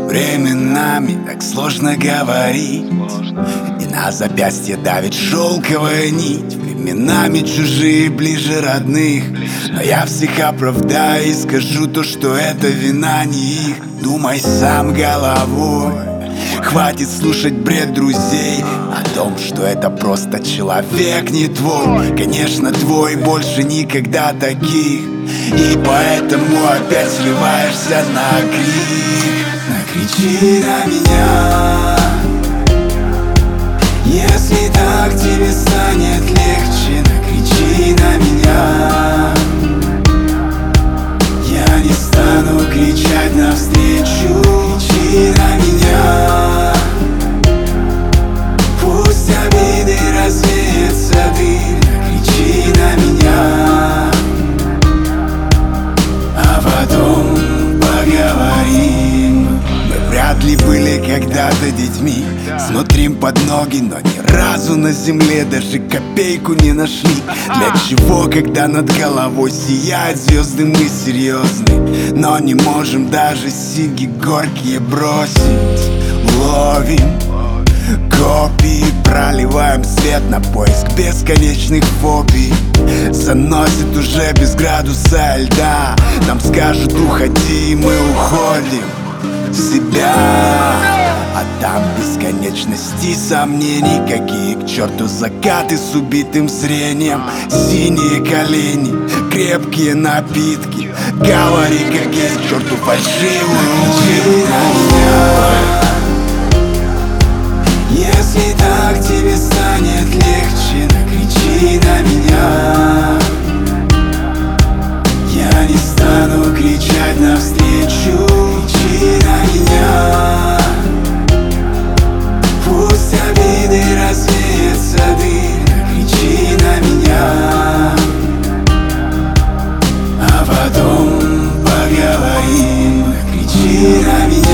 Временами так сложно говорить, и на запястье давит шелковая нить. Временами чужие ближе родных, но я всех оправдаю и скажу то, что это вина не их. Думай сам головой, хватит слушать бред друзей о том, что это просто человек не твой. Конечно, твой, больше никогда таких, и поэтому опять срываешься на крик. Накричи на меня, если так тебе станет легче. Накричи на меня, я не стану кричать навстречу. Кричи на меня, пусть обиды развеется дым. Накричи на меня, а потом поговорим. Мы вряд ли были когда-то детьми, смотрим под ноги, но ни разу на земле даже копейку не нашли. Для чего, когда над головой сияют звезды, мы серьезны, но не можем даже сиги горькие бросить. Ловим копии, проливаем свет на поиск бесконечных фобий. Заносит уже без градуса льда, нам скажут уходи, и мы уходим в себя. А там бесконечности сомнений, какие к черту закаты с убитым зрением. Синие колени, крепкие напитки, говори как есть, к черту фальшивую улыбку. Если так тебе станет легче, накричи на меня, я не стану кричать навстречу. Кричи на меня, пусть обиды развеется дым. Накричи на меня, а потом поговорим. Накричи на меня.